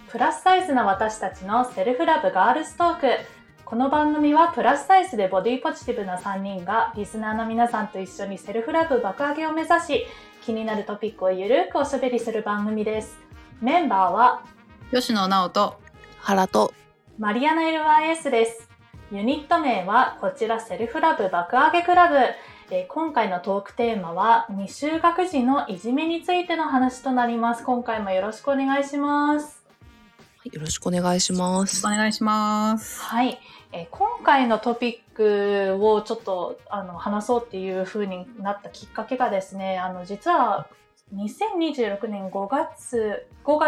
プラスサイズな私たちのセルフラブガールズトーク。この番組はプラスサイズでボディポジティブな3人がリスナーの皆さんと一緒にセルフラブ爆上げを目指し、気になるトピックをゆるくおしゃべりする番組です。メンバーは吉野直人、 原とマリアナ LYS です。ユニット名はこちらセルフラブ爆上げクラブ。今回のトークテーマは未就学児のいじめについての話となります。今回もよろしくお願いします。 よろしくお願いします。 お願いします。 はい、今回のトピックをちょっと話そうっていう風になったきっかけがですね、実は2026年5月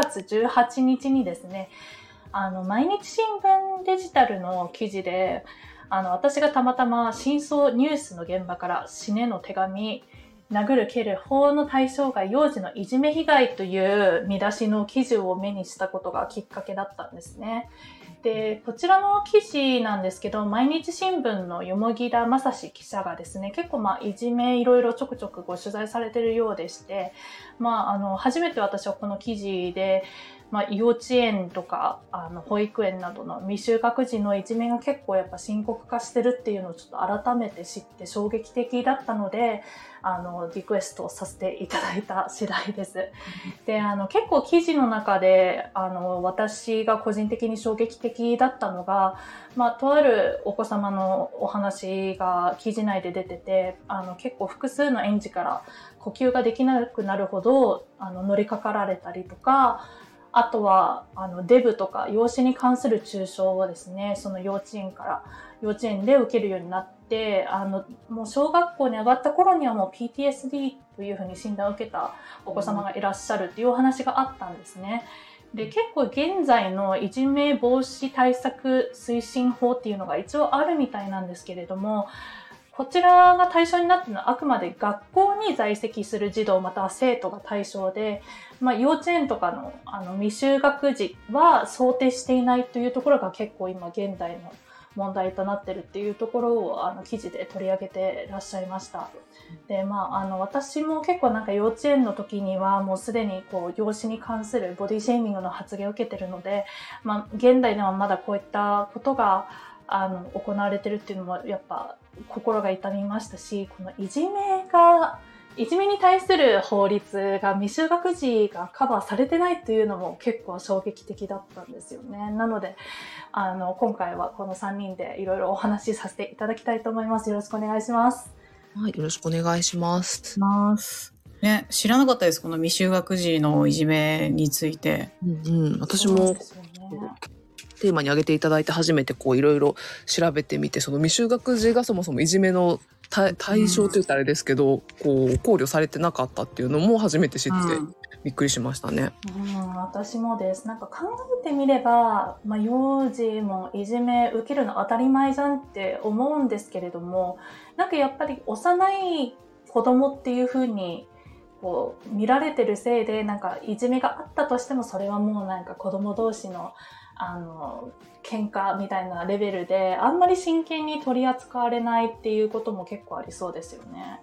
18日にですね、毎日新聞デジタルの記事で私がたまたま真相ニュースの現場から死ねの手紙、殴る蹴る法の対象外幼児のいじめ被害という見出しの記事を目にしたことがきっかけだったんですね。で、こちらの記事なんですけど、毎日新聞の蓬田正史記者がですね、結構いじめいろいろちょくちょくご取材されているようでして、初めて私はこの記事で幼稚園とか保育園などの未就学児のいじめが結構やっぱ深刻化してるっていうのをちょっと改めて知って衝撃的だったのでリクエストをさせていただいた次第です。で結構記事の中で私が個人的に衝撃的だったのが、とあるお子様のお話が記事内で出てて結構複数の園児から呼吸ができなくなるほど乗りかかられたりとか、あとはデブとか養子に関する中傷をですね、その幼稚園で受けるようになってもう小学校に上がった頃にはもう PTSD というふうに診断を受けたお子様がいらっしゃるっていうお話があったんですね。で、結構現在のいじめ防止対策推進法っていうのが一応あるみたいなんですけれども、こちらが対象になっているのはあくまで学校に在籍する児童または生徒が対象で、幼稚園とかの未就学児は想定していないというところが結構今現代の問題となっているっていうところを記事で取り上げていらっしゃいました。で、私も結構幼稚園の時にはもうすでに養子に関するボディシェーミングの発言を受けているので、現代ではまだこういったことが行われてるっていうのもやっぱ心が痛みましたし、このいじめに対する法律が未就学児がカバーされてないっていうのも結構衝撃的だったんですよね。なので今回はこの3人でいろいろお話しさせていただきたいと思います。よろしくお願いします。 はい、よろしくお願いします。 ね、知らなかったです、この未就学児のいじめについて。 私もテーマに挙げていただいて初めていろいろ調べてみて、その未就学児がそもそもいじめの対象と言ったらあれですけど、考慮されてなかったっていうのも初めて知ってびっくりしましたね。 私もです。考えてみれば、幼児もいじめ受けるの当たり前じゃんって思うんですけれども、やっぱり幼い子供っていう風に見られてるせいで、いじめがあったとしてもそれはもう子供同士の喧嘩みたいなレベルであんまり真剣に取り扱われないっていうことも結構ありそうですよね。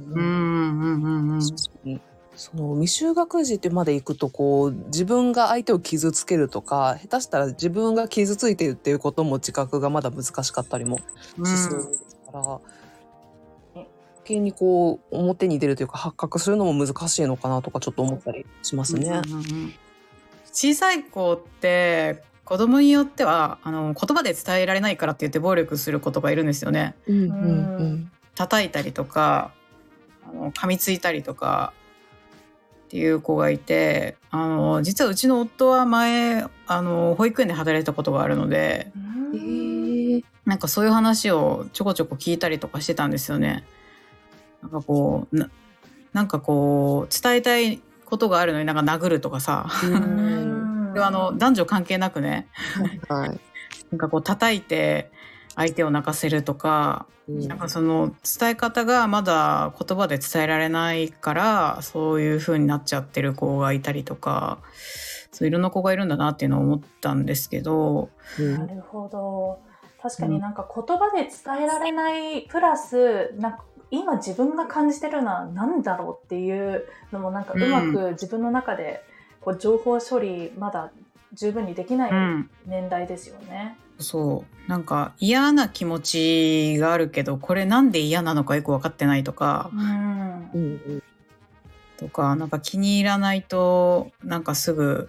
その未就学児ってまで行くと自分が相手を傷つけるとか、下手したら自分が傷ついているっていうことも自覚がまだ難しかったりもしそうですから、余計に表に出るというか発覚するのも難しいのかなとかちょっと思ったりしますね。 小さい子って子供によっては言葉で伝えられないからって言って暴力する子とかいるんですよね。叩いたりとか噛みついたりとかっていう子がいて、実はうちの夫は前保育園で働いたことがあるので、そういう話をちょこちょこ聞いたりとかしてたんですよね。伝えたいことがあるのに殴るとかさ男女関係なくね叩いて相手を泣かせるとか、その伝え方がまだ言葉で伝えられないからそういう風になっちゃってる子がいたりとか、そういろんな子がいるんだなっていうのを思ったんですけど、 なるほど。確かに言葉で伝えられないプラス今自分が感じてるのは何だろうっていうのもうまく自分の中で情報処理まだ十分にできない年代ですよね。 そうなんか嫌な気持ちがあるけどこれなんで嫌なのかよく分かってないとか、とかなんか気に入らないとなんかすぐ、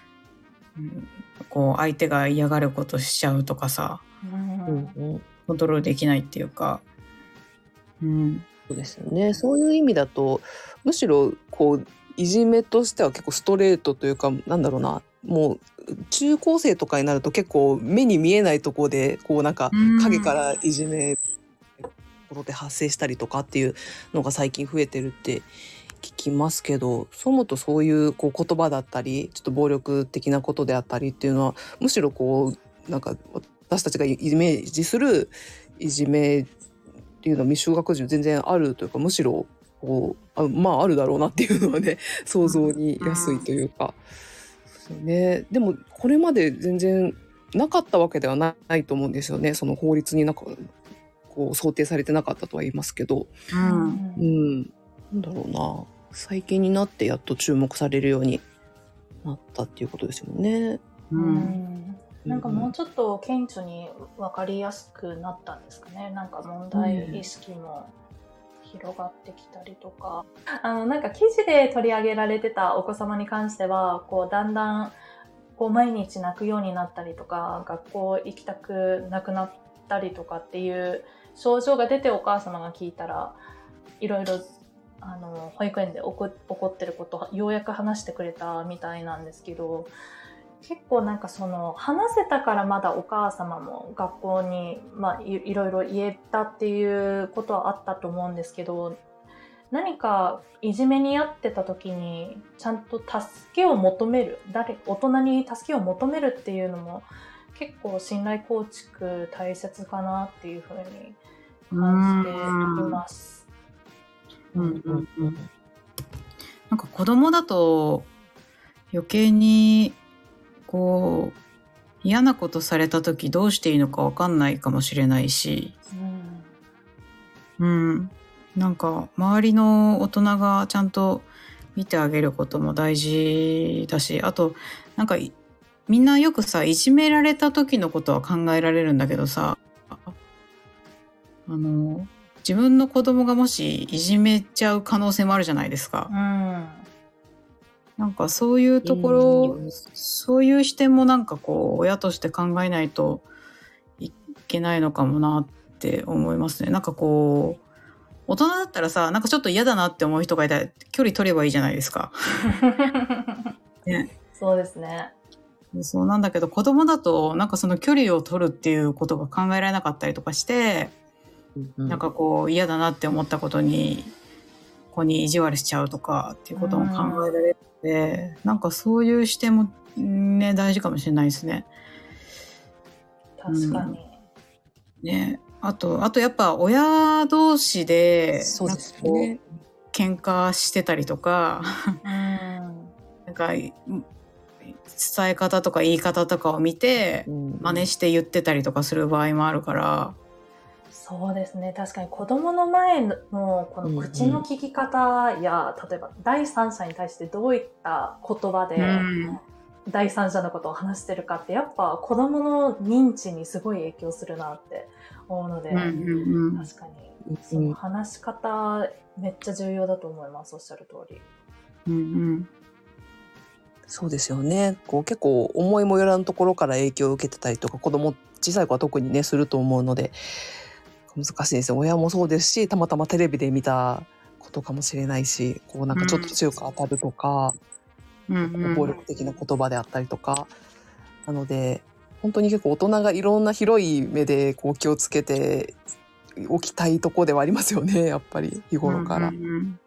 こう相手が嫌がることしちゃうとかさ、コントロールできないっていうか、 そうですよね。そういう意味だとむしろこういじめとしては結構ストレートというか、なんだろうな、もう中高生とかになると結構目に見えないところでこうなんか影からいじめところで発生したりとかっていうのが最近増えてるって聞きますけど、そう思うとそういうこう言葉だったりちょっと暴力的なことであったりっていうのはむしろこうなんか私たちがイメージするいじめっていうのは未就学児全然あるというか、むしろこうまああるだろうなっていうのはね想像に安いというか、ね、でもこれまで全然なかったわけではないと思うんですよね。その法律になんかこう想定されてなかったとは言いますけど、なんだろうな、最近になってやっと注目されるようになったっていうことですよね。 なんかもうちょっと顕著に分かりやすくなったんですかね。なんか問題意識も広がってきたりとか、なんか記事で取り上げられてたお子様に関してはこうだんだんこう毎日泣くようになったりとか、学校行きたくなくなったりとかっていう症状が出て、お母様が聞いたらいろいろ保育園で起こってることをようやく話してくれたみたいなんですけど、結構なんかその話せたからまだお母様も学校に、いろいろ言えたっていうことはあったと思うんですけど、何かいじめに遭ってた時にちゃんと助けを求める、大人に助けを求めるっていうのも結構信頼構築大切かなっていうふうに感じています。 なんか子供だと余計にこう嫌なことされた時どうしていいのか分かんないかもしれないし、なんか周りの大人がちゃんと見てあげることも大事だし、あとなんかみんなよくさいじめられた時のことは考えられるんだけどさ、自分の子供がもしいじめちゃう可能性もあるじゃないですか。なんかそういうところ、そういう視点もなんかこう親として考えないといけないのかもなって思いますね。なんかこう大人だったらさ、なんかちょっと嫌だなって思う人がいたら距離取ればいいじゃないですか。 そうですね。 そうなんだけど、子供だとなんかその距離を取るっていうことが考えられなかったりとかして、なんかこう嫌だなって思ったことに子に意地悪しちゃうとかっていうことも考えられて、なんかそういう視点もね大事かもしれないですね。 確かに。 ね。あとやっぱ親同士でそうですね、 喧嘩してたりとか、なんか伝え方とか言い方とかを見て真似して言ってたりとかする場合もあるから、 そうですね。確かに子供の前のこの口の聞き方や、例えば第三者に対してどういった言葉で第三者のことを話してるかってやっぱ子供の認知にすごい影響するなって思うので、確かにその話し方めっちゃ重要だと思います。おっしゃる通り。 そうですよね。こう結構思いもよらぬところから影響を受けてたりとか、小さい子は特にねすると思うので難しいですよ。親もそうですし、たまたまテレビで見たことかもしれないし、こうなんかちょっと強く当たるとか、暴力的な言葉であったりとか、なので本当に結構大人がいろんな広い目でこう気をつけておきたいとこではありますよね、やっぱり日頃から。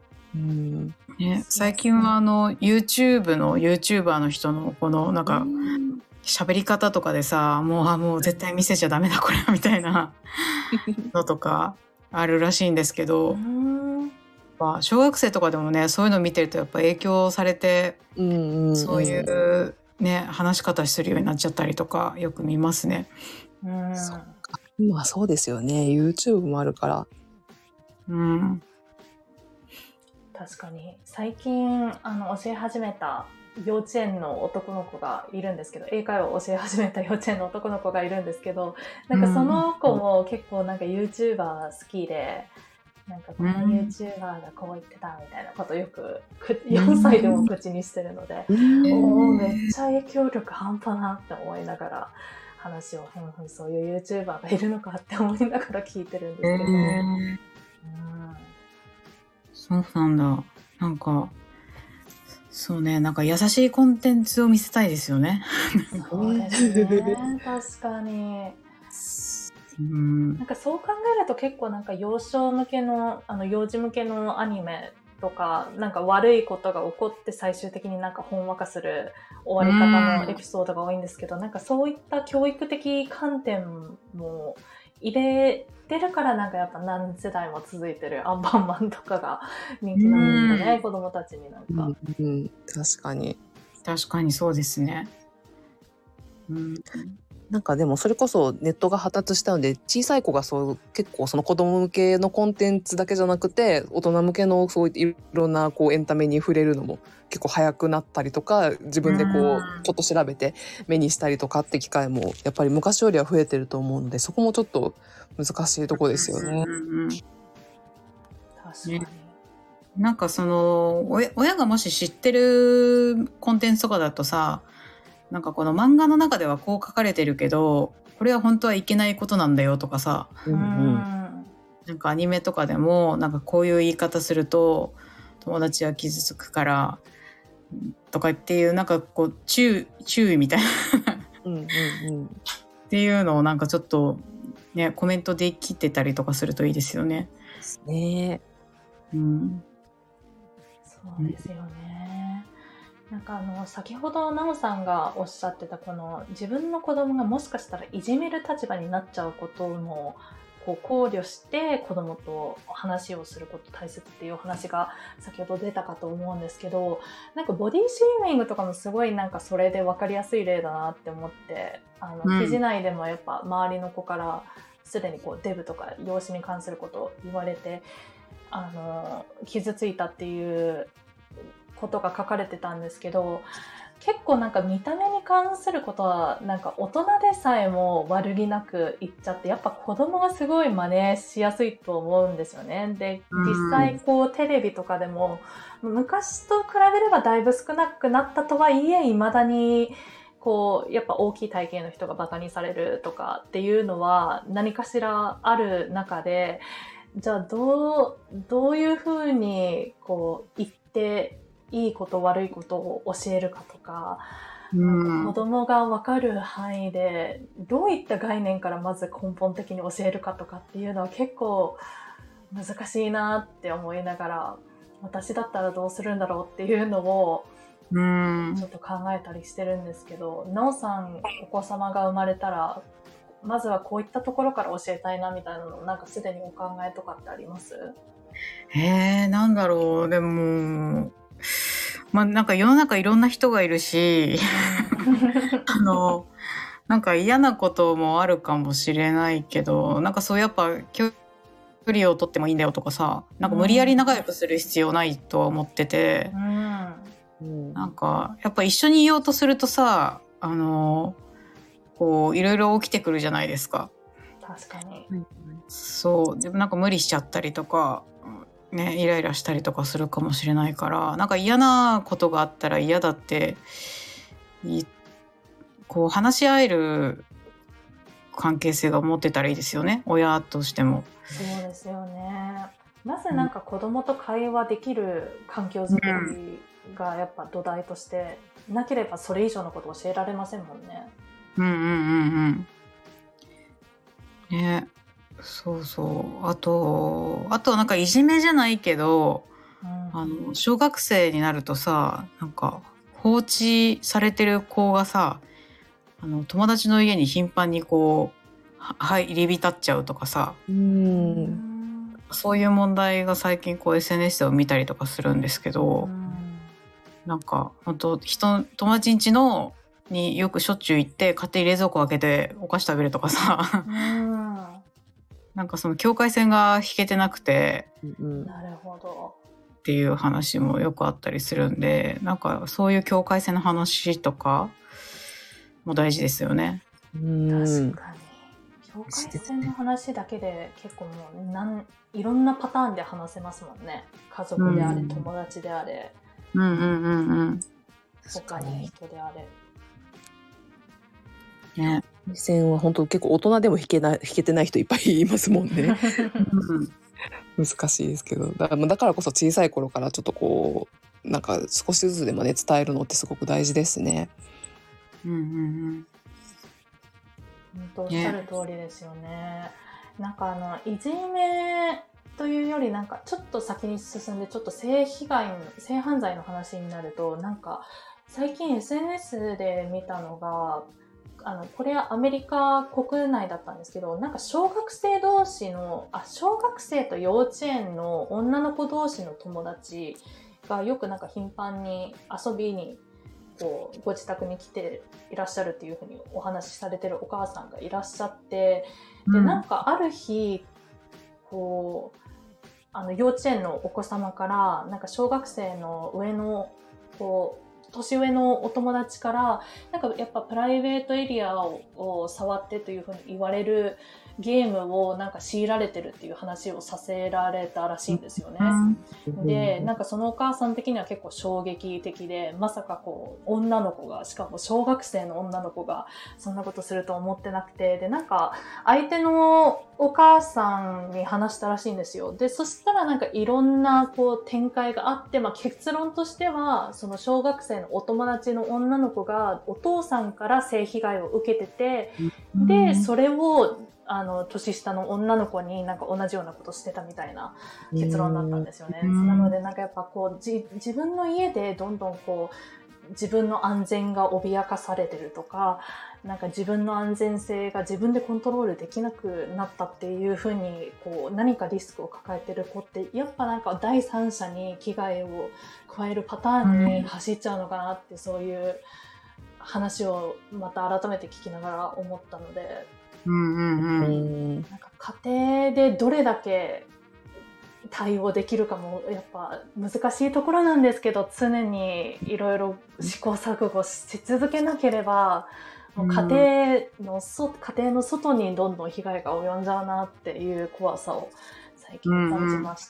最近はYouTube の YouTuber の人のこのなんか喋り方とかでさ、もう絶対見せちゃダメだこれみたいなのとかあるらしいんですけど、小学生とかでもねそういうの見てるとやっぱ影響されて、そういうね話し方するようになっちゃったりとかよく見ますね。 今そうですよね。 YouTube もあるから。 確かに最近教え始めた幼稚園の男の子がいるんですけど、英会話を教え始めた幼稚園の男の子がいるんですけど、なんかその子も結構なんか YouTuber 好きで、なんかこの YouTuber がこう言ってたみたいなことをよく4歳でも口にしてるので、めっちゃ影響力半端なって思いながら話を、そういう YouTuber がいるのかって思いながら聞いてるんですけど、 そうなんだ。なんかそうね、なんか優しいコンテンツを見せたいですよね。 そうですね、確かに。なんかそう考えると結構なんか幼少向けの幼児向けのアニメとか、なんか悪いことが起こって最終的になんかほんわかする終わり方のエピソードが多いんですけど、なんかそういった教育的観点も入れてるから、なんかやっぱ何世代も続いてるアンパンマンとかが人気なんですかね、子供たちになんか。 確かに。 確かにそうですね。 なんかでもそれこそネットが発達したので、小さい子が結構その子供向けのコンテンツだけじゃなくて、大人向けのそういろんなエンタメに触れるのも結構早くなったりとか、自分でちょっと調べて目にしたりとかって機会もやっぱり昔よりは増えてると思うので、そこもちょっと難しいとこですよね。 確かに。 なんかその親がもし知ってるコンテンツとかだとさ、なんかこの漫画の中ではこう書かれてるけど、これは本当はいけないことなんだよとかさ、なんかアニメとかでもなんかこういう言い方すると友達は傷つくからとかっていう、なんかこう注意みたいなっていうのをなんかちょっとね、コメントできてたりとかするといいですよね。 ね。 そうですよね。なんか先ほどなおさんがおっしゃってた、この自分の子供がもしかしたらいじめる立場になっちゃうこともこう考慮して子供と話をすること大切っていうお話が先ほど出たかと思うんですけど、なんかボディシーミングとかもすごいなんかそれで分かりやすい例だなって思って、記事内でもやっぱ周りの子からすでにこうデブとか容姿に関することを言われて傷ついたっていうことが書かれてたんですけど、結構なんか見た目に関することはなんか大人でさえも悪気なく言っちゃって、やっぱ子供がすごい真似しやすいと思うんですよね。で、実際こうテレビとかでも昔と比べればだいぶ少なくなったとはいえ、未だにこうやっぱ大きい体型の人がバカにされるとかっていうのは何かしらある中で、じゃあどういうふうにこう言っていいこと悪いことを教えるかとか、なんか子供が分かる範囲でどういった概念からまず根本的に教えるかとかっていうのは結構難しいなって思いながら、私だったらどうするんだろうっていうのをちょっと考えたりしてるんですけど、なおさんお子様が生まれたらまずはこういったところから教えたいなみたいなのなんかすでにお考えとかってあります？ なんだろう。でもなんか世の中いろんな人がいるしなんか嫌なこともあるかもしれないけど、なんかそうやっぱ距離を取ってもいいんだよとかさ、なんか無理やり仲良くする必要ないとは思ってて、なんかやっぱ一緒にいようとするとさ、こういろいろ起きてくるじゃないですか。 確かに。 そうでもなんか無理しちゃったりとかね、イライラしたりとかするかもしれないから、なんか嫌なことがあったら嫌だってこう話し合える関係性が持ってたらいいですよね、親としても。 そうですよね。まずなんか子供と会話できる環境づくりがやっぱ土台としてなければそれ以上のこと教えられませんもんね。 ね、そうそう。あとなんかいじめじゃないけど、小学生になるとさ、なんか放置されてる子がさ、友達の家に頻繁にこう入り浸っちゃうとかさ、そういう問題が最近こう SNS で見たりとかするんですけど、なんか本当友達ん家によくしょっちゅう行って勝手に冷蔵庫開けてお菓子食べるとかさなんかその境界線が引けてなくて、 なるほど。 っていう話もよくあったりするんで、なんかそういう境界線の話とかも大事ですよね。 確かに境界線の話だけで結構もういろんなパターンで話せますもんね。家族であれ、友達であれ、他に人であれ。 ね、 目線は本当結構大人でも引けてない人いっぱいいますもんね。難しいですけど、だからこそ小さい頃からちょっとこうなんか少しずつでもね伝えるのってすごく大事ですね。 本当おっしゃる通りですよね。なんかいじめというよりなんかちょっと先に進んでちょっと性犯罪の話になると、なんか最近 SNS で見たのがこれはアメリカ国内だったんですけど、なんか小学生と幼稚園の女の子同士の友達がよくなんか頻繁に遊びにご自宅に来ていらっしゃるっていうふうにお話しされてるお母さんがいらっしゃって、でなんかある日幼稚園のお子様からなんか小学生の上の年上のお友達からなんかやっぱプライベートエリアを触ってというふうに言われるゲームをなんか強いられてるっていう話をさせられたらしいんですよね。で、なんかそのお母さん的には結構衝撃的で、まさか女の子が、しかも小学生の女の子がそんなことすると思ってなくて、で、なんか相手のお母さんに話したらしいんですよ。で、そしたらなんかいろんな展開があって、結論としては、その小学生のお友達の女の子がお父さんから性被害を受けてて、で、それを年下の女の子になんか同じようなことしてたみたいな結論だったんですよね。なのでなんかやっぱ自分の家でどんどん自分の安全が脅かされてるとか、なんか自分の安全性が自分でコントロールできなくなったっていうふうに何かリスクを抱えてる子ってやっぱなんか第三者に危害を加えるパターンに走っちゃうのかなって、そういう話をまた改めて聞きながら思ったので、なんか家庭でどれだけ対応できるかもやっぱ難しいところなんですけど、常にいろいろ試行錯誤し続けなければ、もう家庭の外にどんどん被害が及んじゃうなっていう怖さを最近感じました。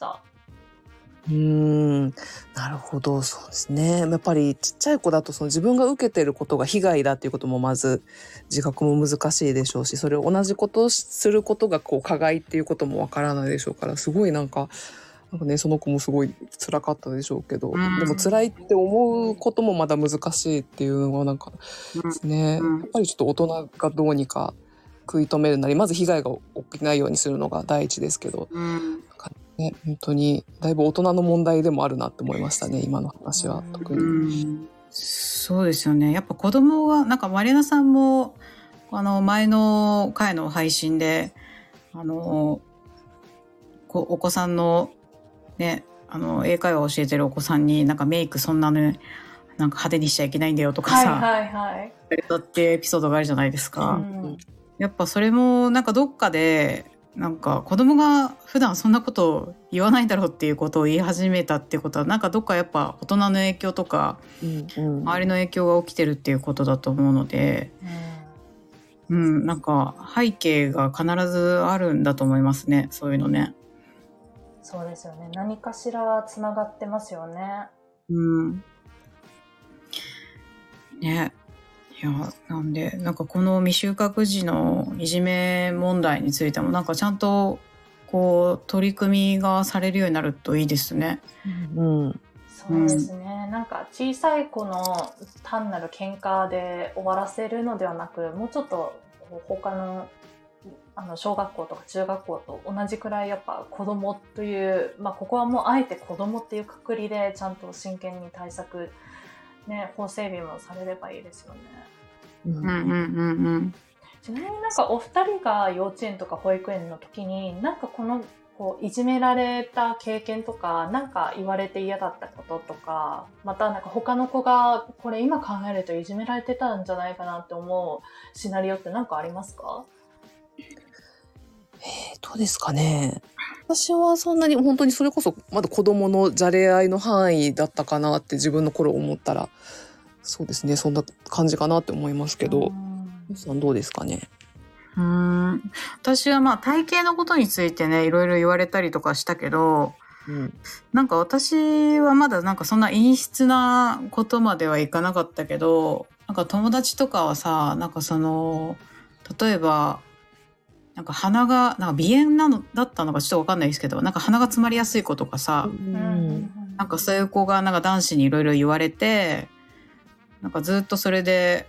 なるほど、そうですね。やっぱりちっちゃい子だと自分が受けてることが被害だっていうこともまず自覚も難しいでしょうし、それを同じことをすることが加害っていうこともわからないでしょうから、すごいなんかね、その子もすごい辛かったでしょうけど、でも辛いって思うこともまだ難しいっていうのはなんかですね、やっぱりちょっと大人がどうにか食い止めるなり、まず被害が起きないようにするのが第一ですけど、なんかね、本当にだいぶ大人の問題でもあるなって思いましたね、今の話は特に。 そうですよね。やっぱ子供がなんかマリナさんも前の回の配信でお子さんのね、英会話を教えてるお子さんになんかメイクそんなね、なんか派手にしちゃいけないんだよとかさ、だってエピソードがあるじゃないですか。やっぱそれもなんかどっかでなんか子供が普段そんなことを言わないだろうっていうことを言い始めたっていうことは、なんかどっかやっぱ大人の影響とか、周りの影響が起きてるっていうことだと思うので、なんか背景が必ずあるんだと思いますね、そういうのね。 そうですよね。何かしらつながってますよね。 ね。いや、なんで、なんかこの未就学児のいじめ問題についてもなんかちゃんと取り組みがされるようになるといいですね。 そうですね。なんか小さい子の単なる喧嘩で終わらせるのではなく、もうちょっと他の小学校とか中学校と同じくらいやっぱ子供という、ここはもうあえて子供っていうくくりでちゃんと真剣に対策、ね、法整備もされればいいですよね。ちなみになんかお二人が幼稚園とか保育園の時になんかいじめられた経験とか、なんか言われて嫌だったこととか、またなんか他の子がこれ今考えるといじめられてたんじゃないかなって思うシナリオってなんかありますか？ うですかね。私はそんなに本当にそれこそまだ子供のじゃれ合いの範囲だったかなって自分の頃思ったら、そうですね、そんな感じかなって思いますけど、皆さんどうですかね。 私はまあ体型のことについてねいろいろ言われたりとかしたけど、なんか私はまだなんかそんな陰湿なことまではいかなかったけど、なんか友達とかはさ、なんかその例えばなんか鼻がなんか鼻炎だったのかちょっとわかんないですけど、なんか鼻が詰まりやすい子とかさ、なんかそういう子がなんか男子にいろいろ言われて、なんかずっとそれで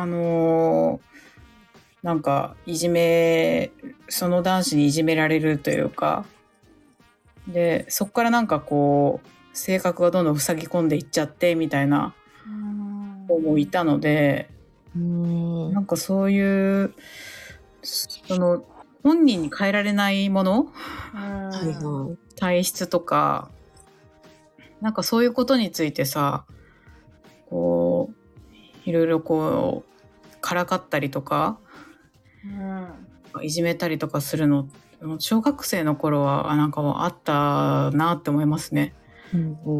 なんかその男子にいじめられるというか、でそこからなんかこう性格がどんどん塞ぎ込んでいっちゃってみたいな子もいたので、なんかそういうその本人に変えられないもの、体質とかなんかそういうことについてさ、こういろいろこうからかったりとか、いじめたりとかするの小学生の頃はなんかもうあったなって思いますね。い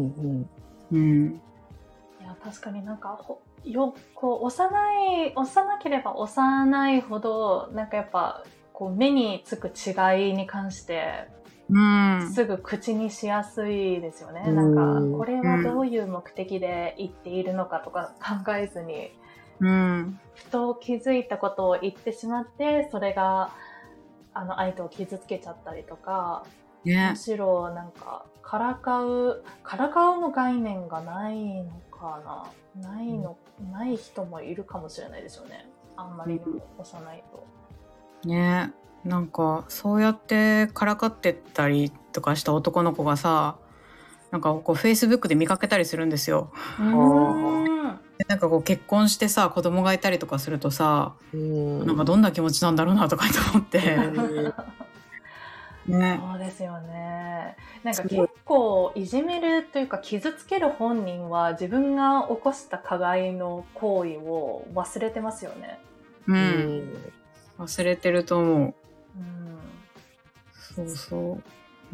や確かになんかこう幼ければ幼いほどなんかやっぱこう目につく違いに関してすぐ口にしやすいですよね。なんかこれはどういう目的で言っているのかとか考えずに、ふと気づいたことを言ってしまってそれが相手を傷つけちゃったりとか、むしろなんかからかうの概念がないのかな、ない人もいるかもしれないですよね。あんまりにも幼いと。 ね、なんかそうやってからかってったりとかした男の子がさ、なんかこう Facebook で見かけたりするんですよ。でなんかこう結婚してさ子供がいたりとかするとさ、なんかどんな気持ちなんだろうなとか思ってね、そうですよね。なんか結構いじめるというか傷つける本人は自分が起こした加害の行為を忘れてますよね。 忘れてると思う。そうそう、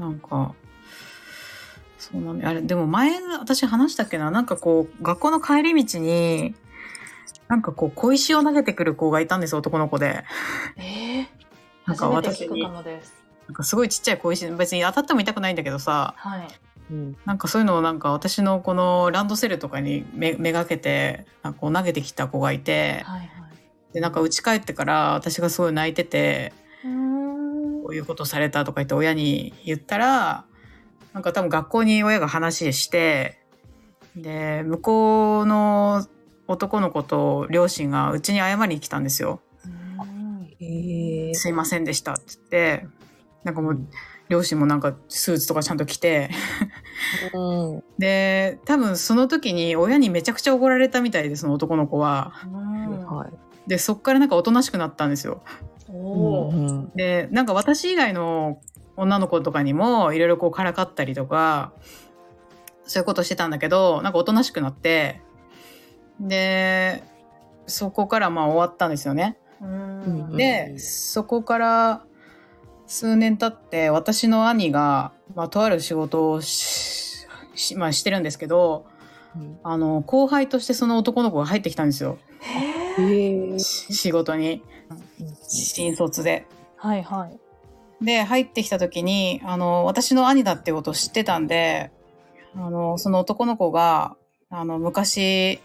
なんかそうなんだ。あれでも前私話したっけな、なんかこう学校の帰り道になんかこう小石を投げてくる子がいたんですよ、男の子で。なんか私になんかすごいちっちゃい小石、別に当たっても痛くないんだけどさ、なんかそういうのをなんか私のこのランドセルとかにめがけてなんかこう投げてきた子がいて、でなんか家帰ってから私がすごい泣いてて、こういうことされたとか言って親に言ったら、なんか多分学校に親が話して、で向こうの男の子と両親がうちに謝りに来たんですよ。すいませんでしたって言って、なんかもう両親もなんかスーツとかちゃんと着てで多分その時に親にめちゃくちゃ怒られたみたいで、その男の子は。でそっからなんかおとなしくなったんですよ。でなんか私以外の女の子とかにもいろいろこうからかったりとかそういうことしてたんだけど、なんかおとなしくなって、でそこからまあ終わったんですよね。でそこから数年経って私の兄が、まあ、とある仕事をまあ、してるんですけど、後輩としてその男の子が入ってきたんですよ。仕事に新卒で。で入ってきた時に私の兄だってことを知ってたんで、その男の子が昔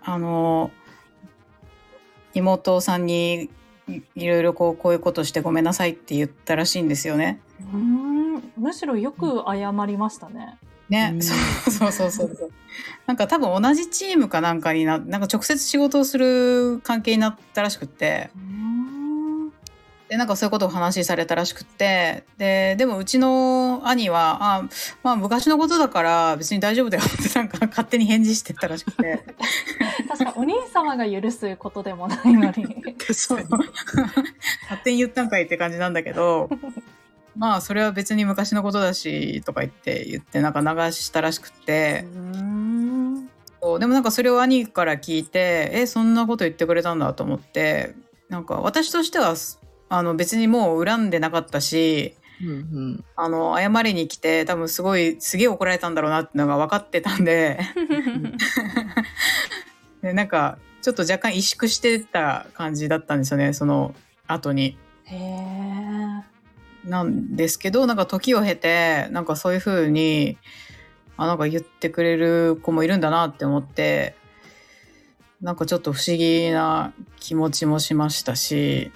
妹さんにいろいろこういうことしてごめんなさいって言ったらしいんですよね。 むしろよく謝りましたね。 そうなんか多分同じチームかなんかになんか直接仕事をする関係になったらしくって、でなんかそういうことを話されたらしくって、でもうちの兄はまあ昔のことだから別に大丈夫だよってなんか勝手に返事してたらしくて確かお兄様が許すことでもないのに勝手に言ったんかいって感じなんだけどまあそれは別に昔のことだしとか言ってなんか流したらしくって、でもなんかそれを兄から聞いてそんなこと言ってくれたんだと思って、なんか私としては別にもう恨んでなかったし、 謝りに来て、多分すげえ怒られたんだろうなってのが分かってたんででなんかちょっと若干萎縮してた感じだったんですよね、その後に。なんですけど、なんか時を経てなんかそういう風になんか言ってくれる子もいるんだなって思って、なんかちょっと不思議な気持ちもしましたし、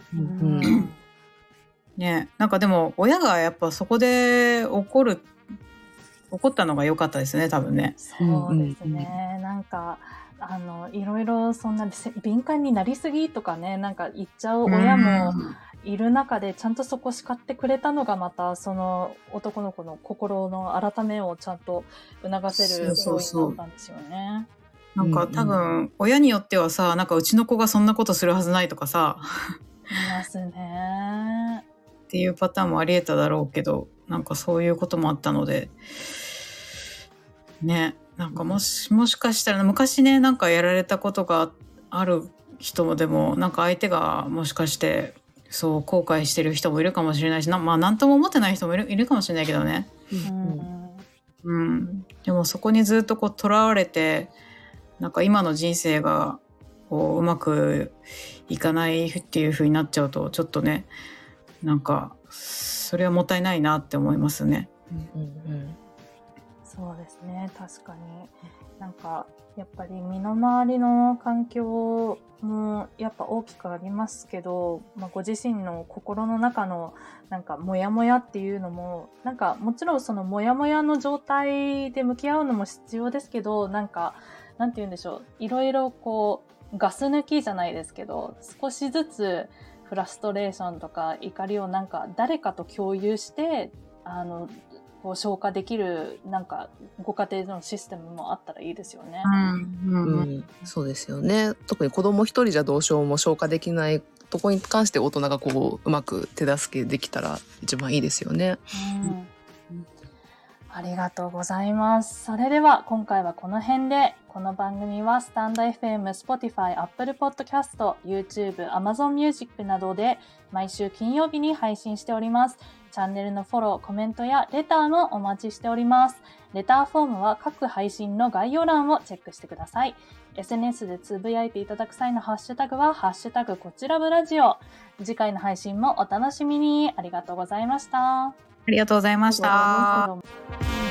ね、なんかでも親がやっぱそこで怒ったのが良かったですね、多分ね。 そうですね、なんかいろいろそんな敏感になりすぎとかね、なんか言っちゃう親もいる中で、ちゃんとそこ叱ってくれたのがまたその男の子の心の改めをちゃんと促せる要因だったんですよね。 なんか多分親によってはさ、なんかうちの子がそんなことするはずないとかさいますねっていうパターンもありえただろうけど、なんかそういうこともあったのでね、なんかもしかしたら昔ね、なんかやられたことがある人も、でもなんか相手がもしかしてそう後悔してる人もいるかもしれないし、まあ何とも思ってない人もいるかもしれないけどね、でもそこにずっとこう囚われて、なんか今の人生がこううまくいかないっていう風になっちゃうと、ちょっとね、なんかそれはもったいないなって思いますね。 そうですね、確かに。なんかやっぱり身の回りの環境もやっぱ大きくありますけど、ご自身の心の中のなんかモヤモヤっていうのも、なんかもちろんそのモヤモヤの状態で向き合うのも必要ですけど、なんかなんて言うんでしょう、いろいろこうガス抜きじゃないですけど、少しずつフラストレーションとか怒りをなんか誰かと共有してこう消化できるなんかご家庭のシステムもあったらいいですよね。 そうですよね。特に子供一人じゃどうしようも消化できないところに関して大人がこううまく手助けできたら一番いいですよね。 ありがとうございます。それでは今回はこの辺で。この番組はスタンド FM、Spotify、Apple Podcast、YouTube、Amazon Music などで毎週金曜日に配信しております。チャンネルのフォロー、コメントやレターもお待ちしております。レターフォームは各配信の概要欄をチェックしてください。SNS でつぶやいていただく際のハッシュタグはハッシュタグこちらぶラジオ。次回の配信もお楽しみに。ありがとうございました。 ありがとうございました。